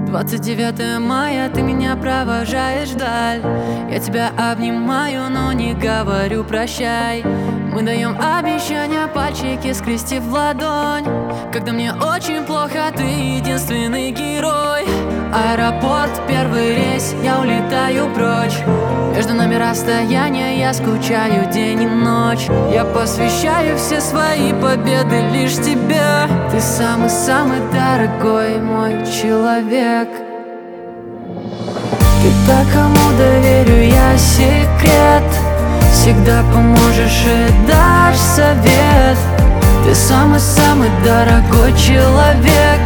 29 мая, ты меня провожаешь вдаль. Я тебя обнимаю, но не говорю прощай. Мы даем обещания, пальчики скрестив в ладонь. Когда мне очень плохо, ты единственный герой. Аэропорт, первый рейс, я улетаю прочь. Между нами расстояние, я скучаю день и ночь. Я посвящаю все свои победы лишь тебе. Ты самый-самый дорогой мой человек. Ты так, кому доверю я секрет. Всегда поможешь и дашь совет. Ты самый-самый дорогой человек.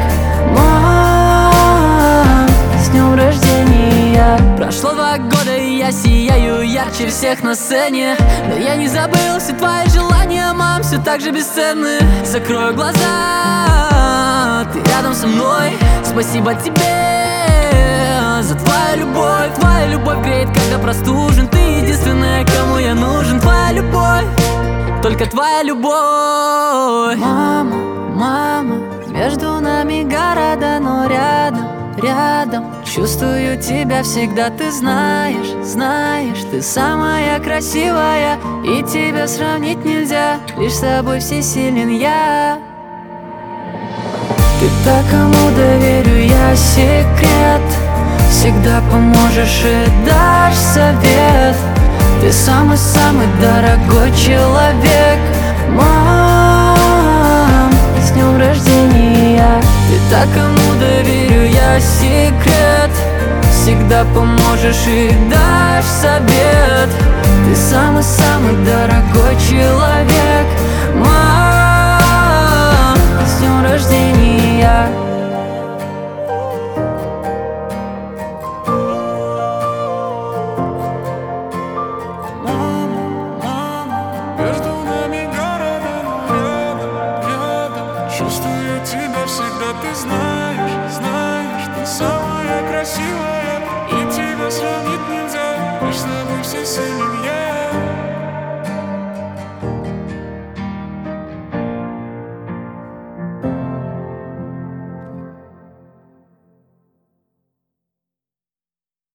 Мам, с днем рождения. Прошло 2 года, и я сияю ярче всех на сцене. Но я не забыл все твои желания, мам, все так же бесценны. Закрою глаза, ты рядом со мной. Спасибо тебе за твою любовь. Твоя любовь греет, когда простужен. Ты единственная, кому я нужен. Твоя любовь, только твоя любовь. Мама, мама, между нами города, но рядом, рядом. Чувствую тебя всегда, ты знаешь, знаешь. Ты самая красивая, и тебя сравнить нельзя. Лишь с тобой всесилен я. Ты так, кому доверю я секрет. Всегда поможешь и дашь совет. Ты самый-самый дорогой человек. Мам, с днем рождения. Ты так, кому доверю я секрет. Всегда поможешь и дашь совет. Ты самый-самый дорогой человек. Мам, с днем рождения. Чувствую тебя всегда, ты знаешь, знаешь, ты самая красивая.